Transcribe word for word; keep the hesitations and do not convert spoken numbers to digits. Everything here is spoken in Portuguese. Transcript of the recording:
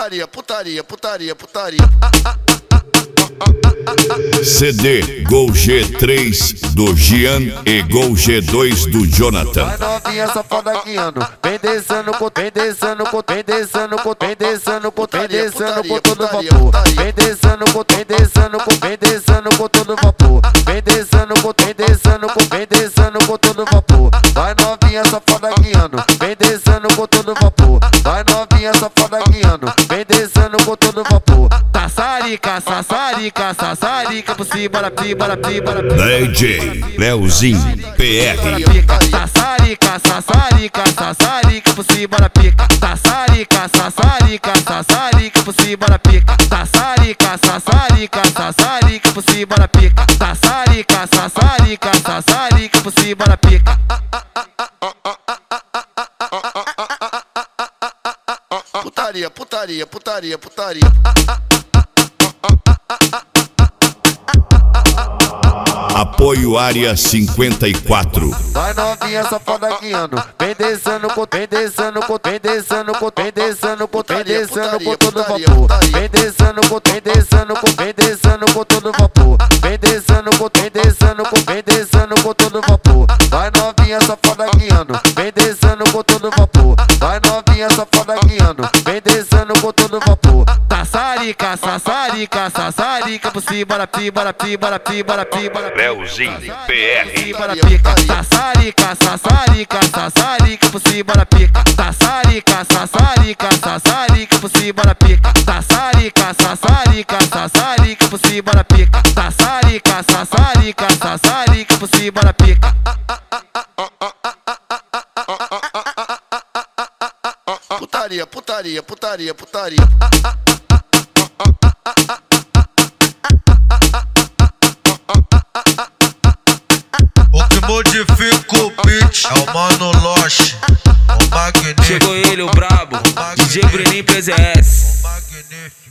Putaria, putaria, putaria, putaria. C D Gol G três do Gian e Gol G dois do Jonathan. Vai novinha safada guiando, vem descendo com, vem descendo com, vem descendo com, vem descendo com, vem descendo com todo vapor. Vem descendo com, vem descendo com, vem descendo com todo vapor. Vem descendo com, vem descendo com, vem descendo com todo vapor. Vai novinha safada guiando, vem descendo com todo vapor. Vai novinha safada guiando, vem descendo com todo vapor. Sassarica, sassarica, sassarica, por cima da piba, da piba, da piba. D J Leozinho P R. Sassarica, sassarica, sassarica, por cima da pica. Sassarica, sassarica, sassarica, por cima da pica. Sassarica, sassarica, sassarica, por cima da pica. Sassarica, sassarica, sassarica, por cima da pica. Putaria, putaria, putaria, putaria. Apoio Área cinquenta e quatro. Vai novinha safada guiando, vem descendo com, vem descendo com, vem descendo com, vem descendo com, vem descendo com todo vapor. Vem descendo com, vem descendo com, vem descendo com todo vapor. Vem descendo com, vem descendo com, vem descendo com todo vapor. Vai novinha safada guiando, vem descendo com todo vapor. Vai novinha safada guiando, vem descendo com todo vapor. Sassarica, sassarica, sassarica, por cima da piba, da piba, da piba, da piba. Leozinho P R. Sassarica, sassarica, sassarica, por cima da pica. Sassarica, sassarica, sassarica, por cima da pica. Sassarica, sassarica, sassarica, por cima da pica. Sassarica, sassarica, sassarica, por cima da pica. Putaria, putaria, putaria, putaria. O que modifica o beat é o Mano Loche, o magnífico. Chegou ele, o brabo, D J Bruninho P Z S. O magnífico.